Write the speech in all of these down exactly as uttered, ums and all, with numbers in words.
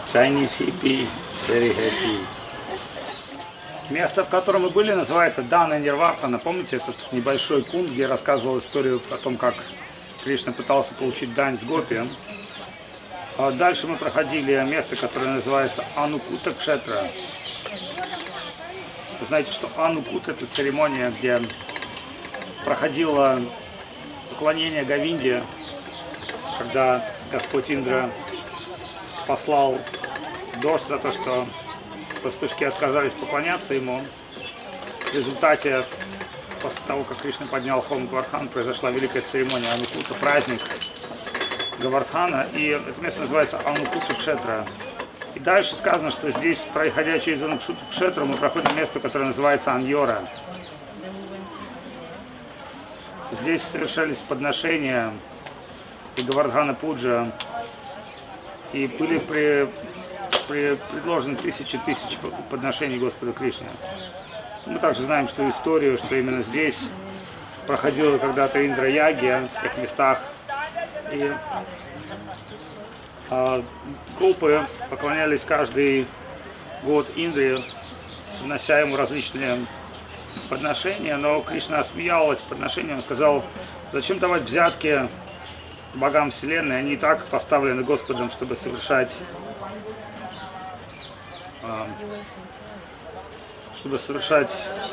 Chinese hippie, very happy. Место, в котором мы были, называется Дана Нирвартана. Помните этот небольшой кунт, где я рассказывал историю о том, как Кришна пытался получить дань с гопи. А дальше мы проходили место, которое называется Анукута Кшетра. Вы знаете, что Анукута — это церемония, где проходило поклонение Говинде, когда Господь Индра послал дождь за то, что пастушки отказались поклоняться ему. В результате, после того, как Кришна поднял Хом Гавардхан, произошла великая церемония Анукута, праздник Гавардхана, и это место называется Анукута Кшетра. И дальше сказано, что здесь, проходя через Анукута Кшетру, мы проходим место, которое называется Аньора. Здесь совершались подношения и Гавардхана Пуджа, и были при, при, предложены тысячи тысяч подношений Господу Кришне. Мы также знаем, что историю, что именно здесь проходила когда-то Индра-ягья, в тех местах, и а, группы поклонялись каждый год Индре, внося ему различные подношения, но Кришна осмеял эти подношения, он сказал: зачем давать взятки богам вселенной, они и так поставлены Господом, чтобы совершать э, чтобы совершать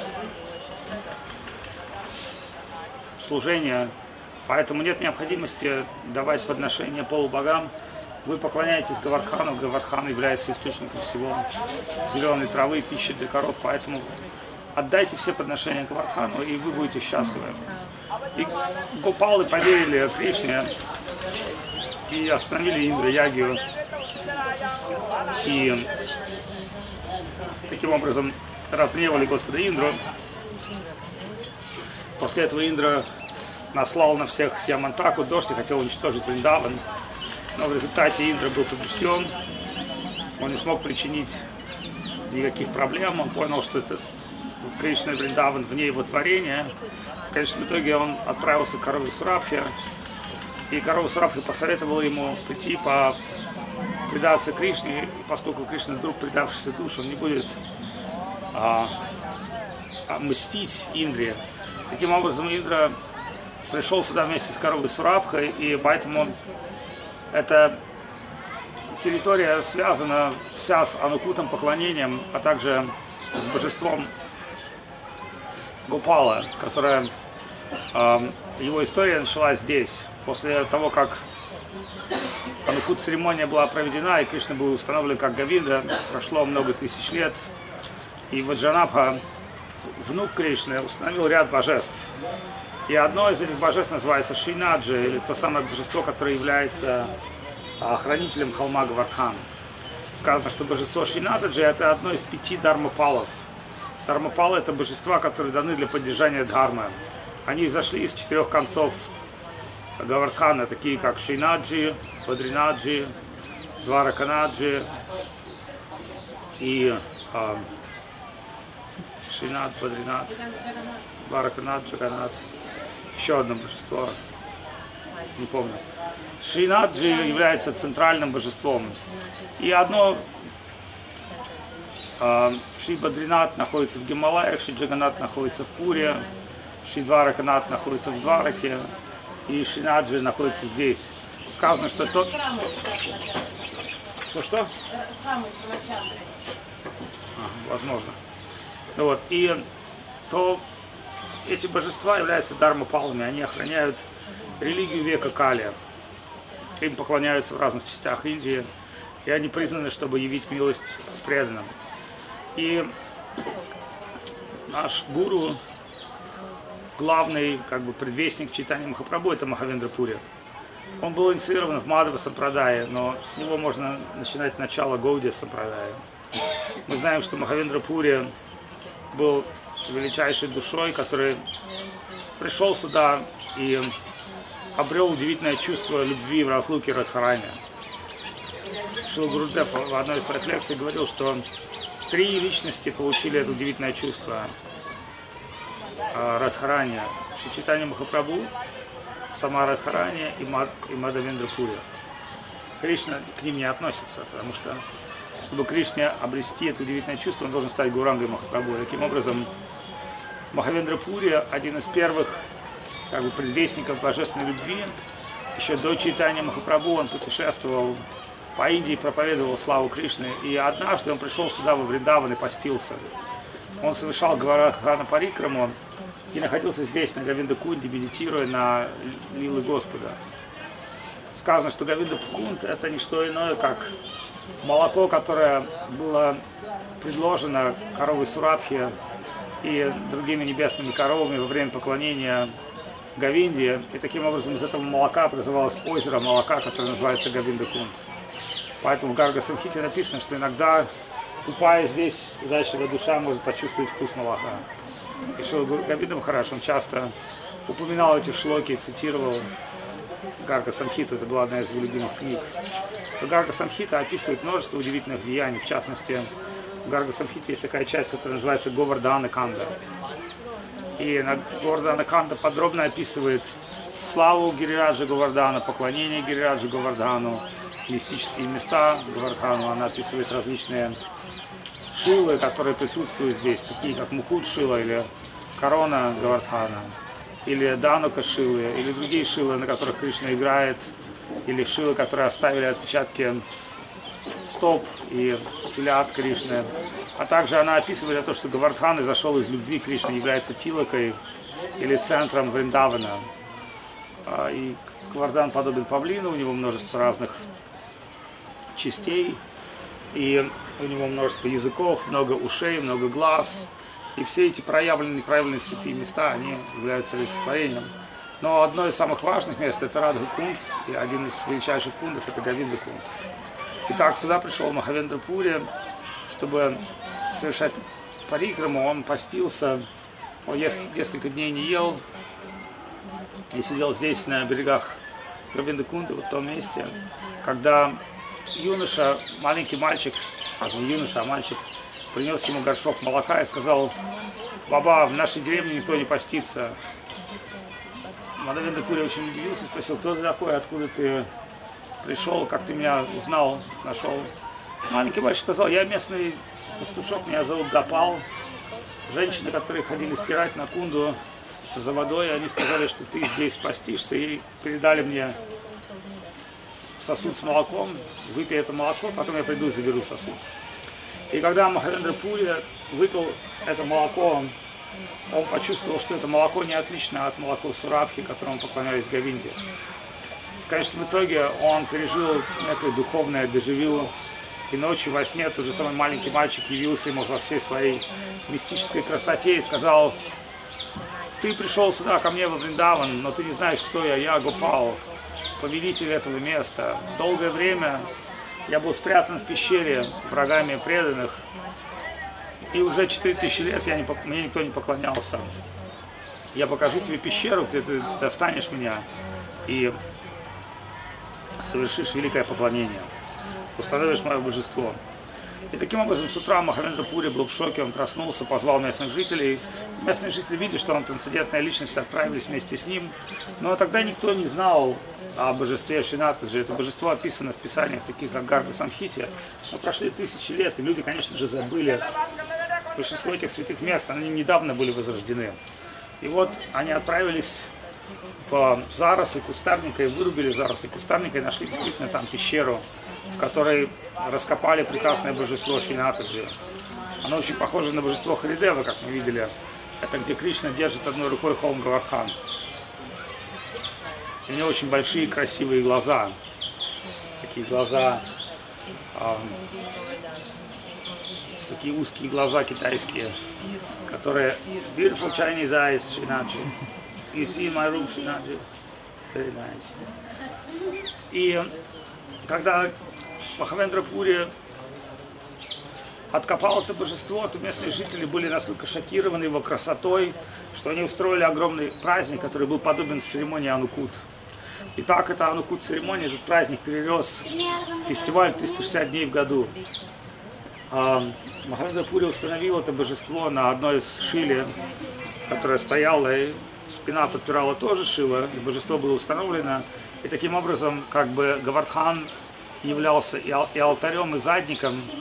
служение, поэтому нет необходимости давать подношения полубогам. Вы поклоняетесь Гавардхану, Гавардхан является источником всего зеленой травы, пищи для коров, поэтому отдайте все подношения Гавардхану, и вы будете счастливы. И Гопалы поверили Кришне и остановили Индра-ягью. И таким образом разгневали Господа Индру. После этого Индра наслал на всех Сьямантаку дождь и хотел уничтожить Вриндаван. Но в результате Индра был побежден. Он не смог причинить никаких проблем. Он понял, что это Кришна и Вриндаван вне его творения. В конечном итоге он отправился к корове Сурабхе, и корова Сурабхе посоветовала ему прийти по предаться Кришне, и поскольку Кришна вдруг предавшийся душ, он не будет а, а, мстить Индре. Таким образом, Индра пришел сюда вместе с коровой Сурабхой, и поэтому эта территория связана вся с Анукутом, поклонением, а также с божеством Гопала, которая, э, его история началась здесь. После того, как Анукут церемония была проведена, и Кришна был установлен как Говинда, прошло много тысяч лет, и Ваджанабха, внук Кришны, установил ряд божеств. И одно из этих божеств называется Шрinathji, или то самое божество, которое является э, хранителем холма Гавардхан. Сказано, что божество Шрinathji — это одно из пяти дармапалов. Дармапалы — это божества, которые даны для поддержания дхармы. Они зашли из четырех концов Гавардхана, такие как Шрinathji, Бадрinathji, Двараканаthji и э, Шринат, Бадринат, Двараканат, Джаганат. Еще одно божество, не помню. Шрinathji является центральным божеством. И одно Шри Бадринат находится в Гималаях, Шри Джаганат находится в Пуре, Шри Двараканат находится в Двараке, и Шрinathji находится здесь. Сказано, что тот... Что-что? А, возможно. Ну вот, и то эти божества являются дармапалами, они охраняют религию века Кали. Им поклоняются в разных частях Индии, и они признаны, чтобы явить милость преданным. И наш гуру, главный как бы предвестник Чайтаньи Махапрабху, это Махавендра Пури. Он был инициирован в Мадхава Сампрадае, но с него можно начинать начало Гаудия Сампрадая. Мы знаем, что Махавендра Пури был величайшей душой, который пришел сюда и обрел удивительное чувство любви в разлуке Радхарани. Шрила Гурудев в одной из своих лекций говорил, что три личности получили это удивительное чувство Радхарани: Шри Чайтанья Махапрабху, сама Радхарани и, Мад, и Мадхавендра Пури. Кришна к ним не относится, потому что чтобы Кришне обрести это удивительное чувство, он должен стать Гурангой Махапрабху. Таким образом, Махавендра Пури, один из первых как бы, предвестников божественной любви, еще до Чайтанья Махапрабху он путешествовал по Индии, проповедовал славу Кришны. И однажды он пришел сюда, во Вриндаван, и постился. Он совершал Гавардхана Парикраму и находился здесь, на Говинда-кунде, медитируя на лилы Господа. Сказано, что Говинда-кунд – это не что иное, как молоко, которое было предложено коровой Сурабхи и другими небесными коровами во время поклонения Говинде. И таким образом из этого молока образовалось озеро молока, которое называется Говинда-кунд. Поэтому в Гарга-самхите написано, что иногда, купаясь здесь, удачливая душа может почувствовать вкус молока. И Шрила Говинда Махарадж, он часто упоминал эти шлоки и цитировал Гарга-самхиту. Это была одна из его любимых книг. Гарга-самхита описывает множество удивительных деяний. В частности, в Гарга-самхите есть такая часть, которая называется Говардхана-канда. И на Говардхана-канда подробно описывает славу Гирираджа Говардхана, поклонение Гирираджа Говардхану, мистические места Говардхану. Она описывает различные шилы, которые присутствуют здесь, такие как Мукут Шила или корона Говардхана, или Данука Шилы, или другие шилы, на которых Кришна играет, или шилы, которые оставили отпечатки стоп и телят Кришны. А также она описывает то, что Говардхан изошел из любви Кришны, является тилакой или центром Вриндавана. И Говардхан подобен павлину, у него множество разных частей, и у него множество языков, много ушей, много глаз. И все эти проявленные, непроявленные святые места, они являются олицетворением. Но одно из самых важных мест – это Радха-кунд, и один из величайших кундов – это Говинда-кунд. Итак, сюда пришел Махавендра Пури, чтобы совершать парикраму. Он постился, он несколько дней не ел и сидел здесь, на берегах Говинда-кунда, вот в том месте, когда юноша, маленький мальчик, даже не юноша, а мальчик, принес ему горшок молока и сказал: «Баба, в нашей деревне никто не постится». Махавендра Пури очень удивился и спросил: «Кто ты такой, откуда ты пришел, как ты меня узнал, нашел?» Маленький мальчик сказал: «Я местный пастушок, меня зовут Гопал. Женщины, которые ходили стирать на кунду за водой, они сказали, что ты здесь постишься, и передали мне сосуд с молоком, выпей это молоко, потом я приду и заберу сосуд». И когда Махавендра Пури выпил это молоко, он почувствовал, что это молоко не отлично от молока Сурабхи, которому поклонялись Говинде. В конечном итоге он пережил некое духовное дежавю, и ночью во сне тот же самый маленький мальчик явился ему во всей своей мистической красоте и сказал: «Ты пришел сюда ко мне во Вриндаван, но ты не знаешь, кто я, я Гопал, повелитель этого места. Долгое время я был спрятан в пещере врагами преданных, и уже четыре тысячи лет я не, мне никто не поклонялся. Я покажу тебе пещеру, где ты достанешь меня и совершишь великое поклонение, установишь мое божество». И таким образом с утра Махавендра Пури был в шоке, он проснулся, позвал местных жителей. Местные жители, видя, что он трансцендентная личность, отправились вместе с ним. Но тогда никто не знал о божестве Шринатаджи. Это божество описано в писаниях, таких как Гарга-самхите. Но прошли тысячи лет, и люди, конечно же, забыли большинство этих святых мест, они недавно были возрождены. И вот они отправились в заросли кустарника и вырубили заросли кустарника и нашли действительно там пещеру, в которой раскопали прекрасное божество Шринатаджи. Оно очень похоже на божество Харидева, как мы видели. Это где Кришна держит одной рукой холм Говардхан. И у него очень большие красивые глаза. Такие глаза, э, такие узкие глаза китайские, которые beautiful Chinese eyes, Srinathji. You see my room, Srinathji? Very nice. И когда Махавендра Пури откопал это божество, то местные жители были настолько шокированы его красотой, что они устроили огромный праздник, который был подобен церемонии Анукут. И так эта Анукут-церемония, этот праздник перерос в фестиваль триста шестьдесят дней в году. Махавендра Пури установил это божество на одной из шиле, которая стояла, и спина подпирала тоже шила, и божество было установлено. И таким образом, как бы Говардхан являлся и алтарем, и задником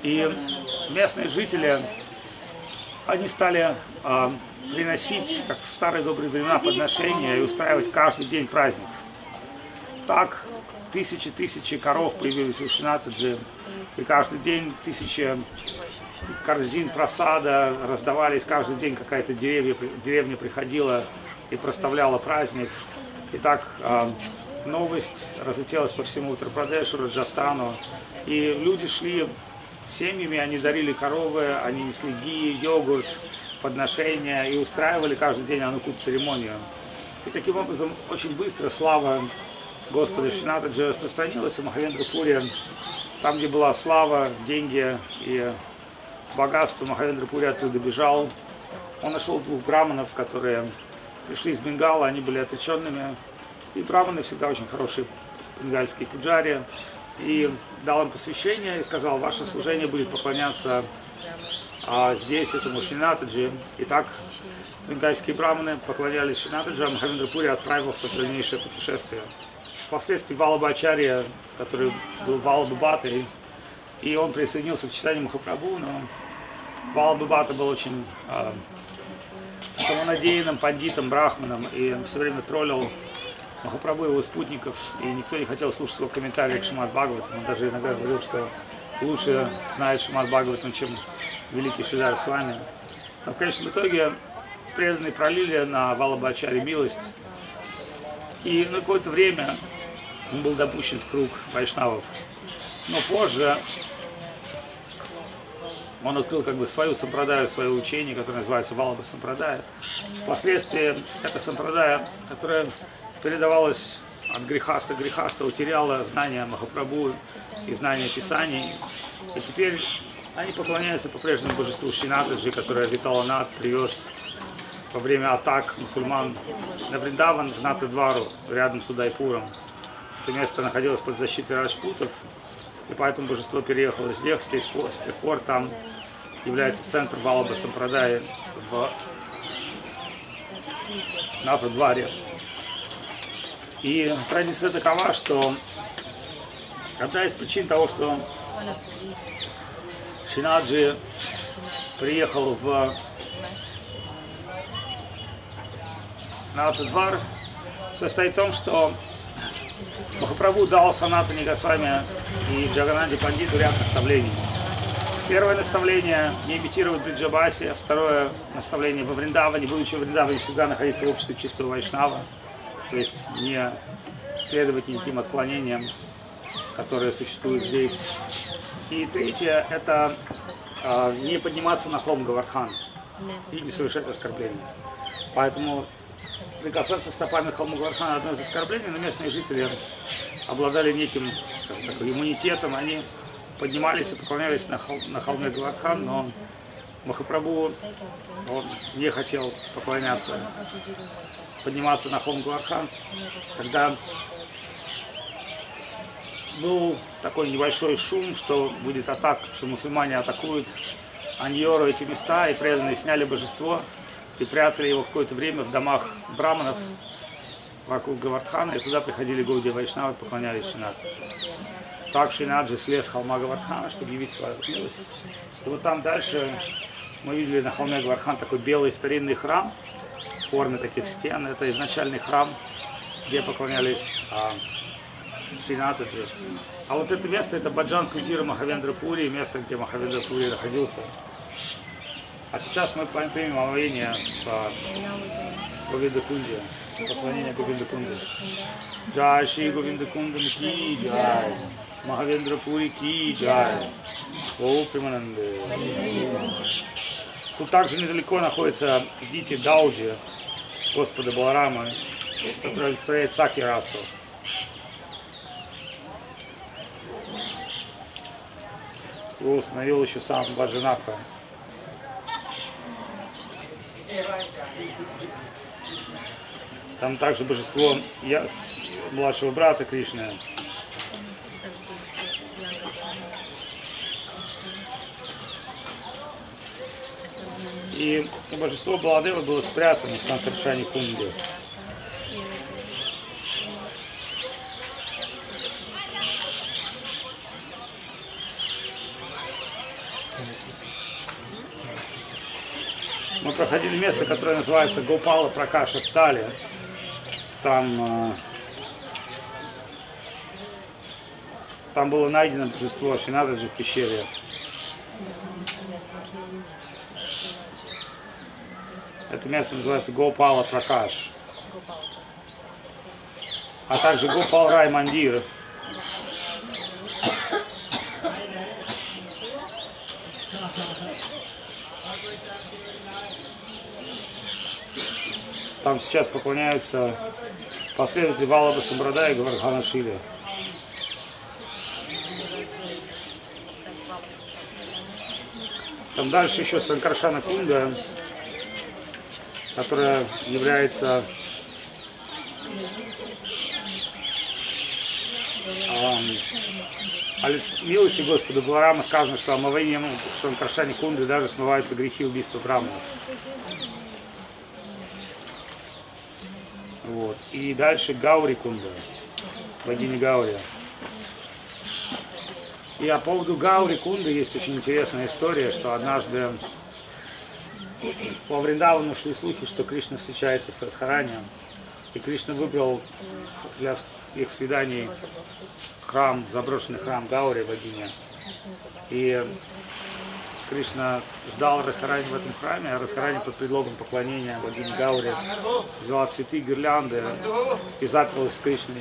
И местные жители, они стали э, приносить, как в старые добрые времена, подношения и устраивать каждый день праздник. Так тысячи-тысячи коров появились у Шинатаджи, и каждый день тысячи корзин просада раздавались, каждый день какая-то деревня, деревня приходила и проставляла праздник. И так э, новость разлетелась по всему Уттар-Прадешу, Раджастану, и люди шли семьями, они дарили коровы, они несли ги, йогурт, подношения и устраивали каждый день анукут церемонию. И таким образом очень быстро слава Господа Шинатаджи распространилась, и Махавендра Пури, там, где была слава, деньги и богатство, Махавендра Пури оттуда бежал. Он нашел двух браманов, которые пришли из Бенгала, они были отреченными. И браманы всегда очень хорошие бенгальские пуджари. И дал им посвящение и сказал: ваше служение будет поклоняться а, здесь, этому Шинатаджи. И так бенгальские браманы поклонялись Шинатаджи, а Махавендра Пури отправился в дальнейшее путешествие. Впоследствии Валабхачарья, который был Валабхабатой, и он присоединился к читанию Махапрабху, но Валабхабата был очень э, самонадеянным пандитом, брахманом, и все время троллил Махапрабху и его спутников, и никто не хотел слушать его комментарии к Шримад Бхагаватам. Он даже иногда говорил, что лучше знает Шримад Бхагаватам, чем великий Шридар Свами. Но в конечном итоге преданные пролили на Валабхачарье милость, и на какое-то время он был допущен в круг вайшнавов. Но позже он открыл как бы свою сампрадаю, свое учение, которое называется Валаба Сампрадая. Впоследствии эта сампрадая, которая передавалась от грехаста к грехасту, утеряла знания Махапрабху и знания Писаний. И теперь они поклоняются по-прежнему божеству Шинатаджи, которое Виталенат привез во время атак мусульман на Вриндаван, в Натадвару, рядом с Удайпуром. Это место находилось под защитой раджпутов, и поэтому божество переехало здесь, с тех пор, с тех пор там является центр Валаба Сампрадаи в Натадваре. И традиция такова, что одна из причин того, что Шинаджи приехал в Натадвар, состоит в том, что Махапрабху дал Санатане Госвами и Джагананде Пандиту ряд наставлений. Первое наставление – не имитировать Бриджабаси. Второе наставление – во Вриндаване, будучи в Вриндаване, всегда находиться в обществе чистого вайшнава, то есть не следовать никаким отклонениям, которые существуют здесь. И третье – это э, не подниматься на холм Говардхан и не совершать оскорбления. Поэтому прикасаться стопами к холму Говардхана одно из оскорблений, но местные жители обладали неким так, иммунитетом, они поднимались и поклонялись на, хол, на холме Говардхан, но Махапрабху он не хотел поклоняться, подниматься на холм Говардхан. Тогда был такой небольшой шум, что будет атака, что мусульмане атакуют Аньору, эти места, и преданные сняли божество и прятали его какое-то время в домах браманов вокруг Говардхана, и туда приходили Гаудия Вайшнавы и поклонялись Шинат. Так Шинаджи слез с холма Говардхана, чтобы явить свою милость. И вот там дальше мы видели на холме Говардхан такой белый старинный храм в форме таких стен. Это изначальный храм, где поклонялись а, Шинатаджи. А вот это место, это Баджан Кутира Махавендра Пури, место, где Махавендра Пури находился. А сейчас мы примем омовение по Говинда Кунде, поклонение Говинда Кунде. Джай Шри Говинда Кунда ки джай, Махавендра Пури ки джай, О Примананде. Тут также недалеко находится Дити Дауджи, Господа Баларама, который олицетворяет Саки расу. Его установил еще сам Баджанатха. Там также божество я, младшего брата Кришны. И божество Баладева было спрятано в Санкаршани Кунде. Мы проходили место, которое называется Гопала Пракаша Стали. Там, там было найдено божество Шинададжи в пещере. Это место называется Гопала Пракаш. А также Гопал Рай Мандир. Там сейчас поклоняются последователи Валаба Самбрада и Гавардхана Шили. Там дальше еще Санкаршана Кунда, которая является эм, милости Господа Баларама. Сказано, что омовением в Санкаршане Кунды даже смываются грехи убийства браманов. Вот. И дальше Гаури Кунда, богиня Гаури. И по поводу Гаури Кунды есть очень интересная история, что однажды по Вриндавану шли слухи, что Кришна встречается с Радхаранием, и Кришна выбрал для их свиданий храм, заброшенный храм Гаури, богиня. И Кришна ждал Радхарани в этом храме, а Радхарани под предлогом поклонения богине Гаури взяла цветы, гирлянды и заперлась с Кришной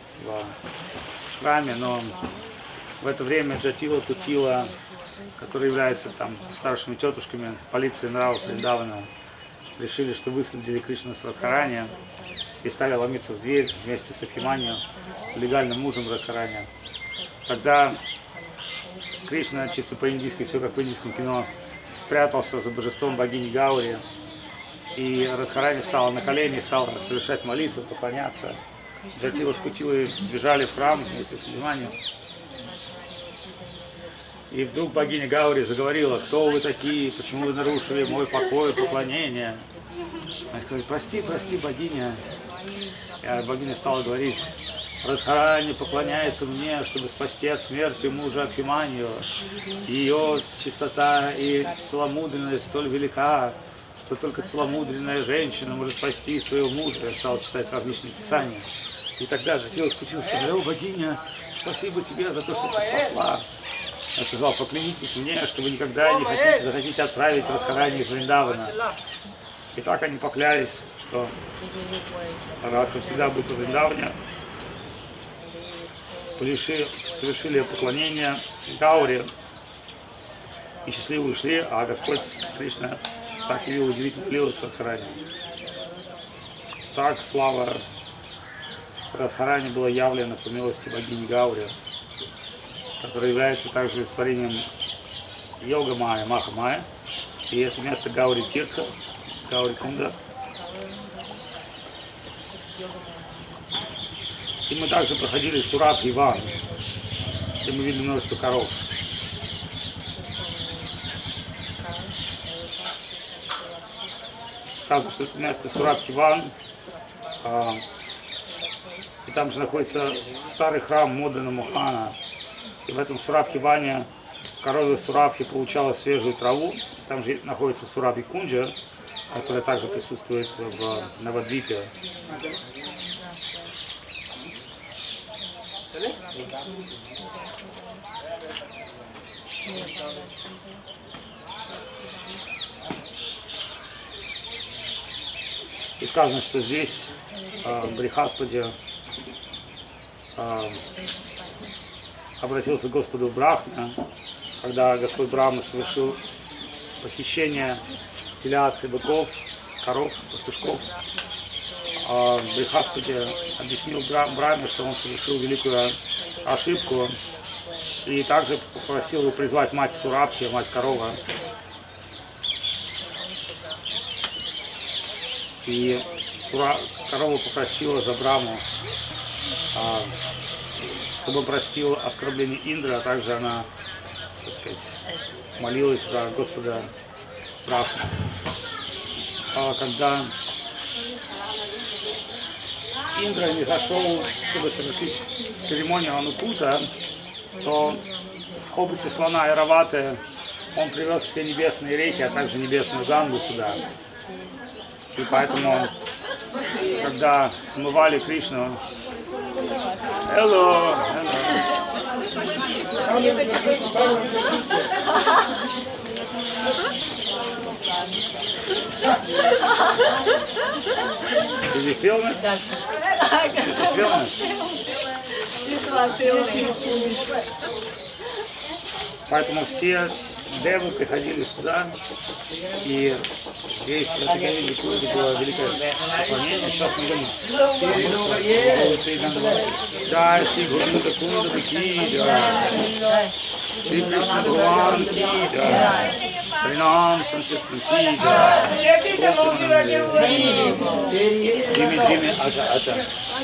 в храме, но в это время Джатила, Тутила, которые являются там старшими тетушками полиции нравов Вриндавана, решили, что выследили Кришну с Радхарани и стали ломиться в дверь вместе с Абхиманью, легальным мужем Радхарани. Тогда Кришна, чисто по-индийски, все как в индийском кино, спрятался за божеством богини Гаури, и Радхарани стала на колени, стала совершать молитвы, поклоняться. Джатила с Кутилой бежали в храм вместе с Абхиманью. И вдруг богиня Гаури заговорила: кто вы такие, почему вы нарушили мой покой, поклонение? Они сказали: прости, прости, богиня. И богиня стала говорить: Радхарани поклоняется мне, чтобы спасти от смерти мужа Абхиманью. Ее чистота и целомудренность столь велика, что только целомудренная женщина может спасти своего мужа. Я стал читать различные писания. И тогда Джатила скутилась, сказала: о, богиня, спасибо тебе за то, что ты спасла. Я сказал: поклянитесь мне, что вы никогда не хотите, захотите отправить Радхарани из Вриндавана. И так они поклялись, что Радха всегда будет в Вриндаване. Совершили поклонение Гаури и счастливо ушли, а Господь Кришна так явил удивительную милость Радхарани. Так слава Радхарани была явлена по милости богини Гаури, которая является также творением Йога Майя, Маха Майя. И это место Гаури Тиртха, Гаури Кунда. И мы также проходили Сураб Иван, где мы видели множество коров. Сказано, что это место Сураб Иван. А, и там же находится старый храм Модана Мохана. И в этом Сурабхи-ване корова Сурабхи получала свежую траву. Там же находится Сурабхи Кунджа, которая также присутствует в Навадвипе. И сказано, что здесь э, Брихаспади э, обратился к Господу Брахме, когда Господь Брахма совершил похищение телят и быков, коров, пастушков. А Брихаспади объяснил Брахме, что он совершил великую ошибку, и также попросил его призвать мать Сурабхи, мать корова. И Сура... корова попросила за Брахму, а, чтобы он простил оскорбление Индры, а также она, так сказать, молилась за Господа Брахму. А когда Индра не зашел, чтобы совершить церемонию Анукута, то в хоботе слона Айраваты Он привез все небесные реки, а также небесную Гангу сюда. И поэтому, когда умывали Кришну, hello, hello. Did you film it? Did you film it? Поэтому все девы приходили сюда, и здесь в этой говине было великое поклонение. Сейчас мы идем. Джай Шри Гурунда Кунда Ки Джай, Шри Кришна Бхагаван Ки Джай, Принам Санкиртан Ки Джай, Джимми Джимми Аджа Аджа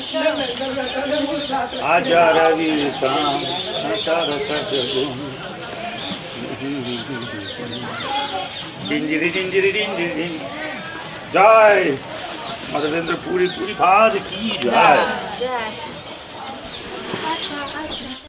Аджа Рави Там Сатара Таджагун. Dindiri dindiri dindiri Jai Madhavendra Puri Puri Bhad Ki Jai.